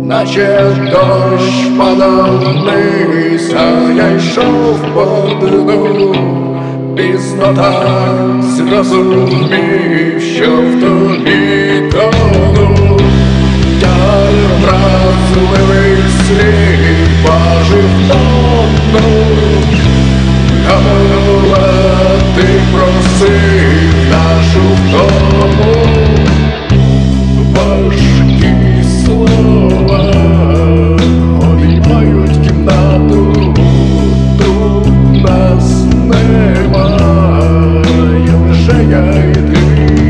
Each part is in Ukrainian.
наче дощ падав вниз, а я йшов по дну. Пізно так зрозумів, що в тобі тону. Я вразливих слів бажив тону. Гамова ти просив нашу втому. Важкі слова обіймають кімнату. Тут нас немає, лише я і ти.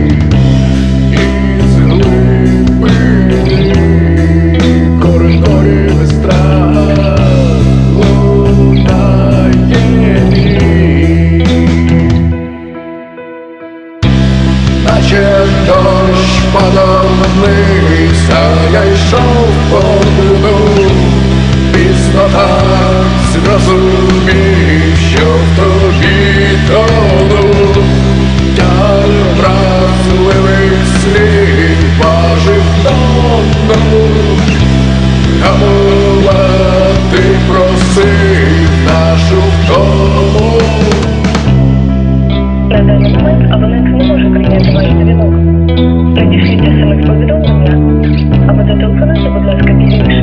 Із глибини коридорів і страх лунає ніч. Наче дощ падав вниз, а я йшов по дну. Пізно так зрозумів, що в тобі тону. Я вразливих слів бажив тону. Гамова ти просив нашу втому. На даний момент абонент не може прийняти ваш дзвінок. Надішліть смс-повідомлення або зателефонуйте, будь ласка, пізніше.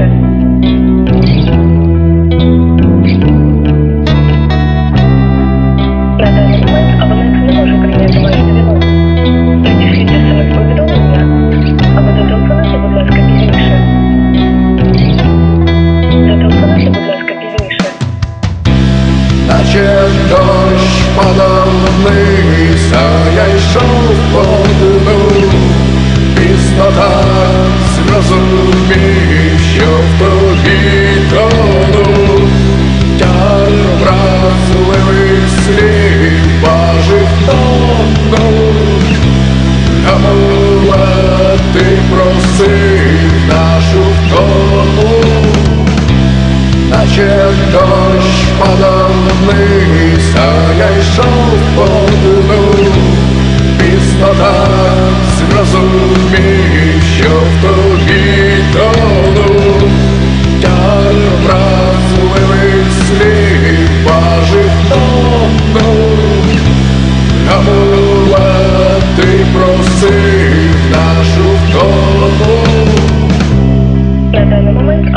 На даний момент абонент не може прийняти ваш дзвінок. Надішліть смс-повідомлення або зателефонуйте, будь ласка, пізніше. Зателефонуйте, будь ласка, пізніше. Наче дощ падав вниз, а я йшов по дну. Пізно так зрозумів, що в тобі тону. Я вразливих слів бажив тону. Гамова ти просив нашу втому. Наче дощ падав вниз, а я йшов по дну. Пізно так зрозумів, що в тобі тону. Я вразливих слів бажив тону. Гамова ти просив нашу втому. На даний момент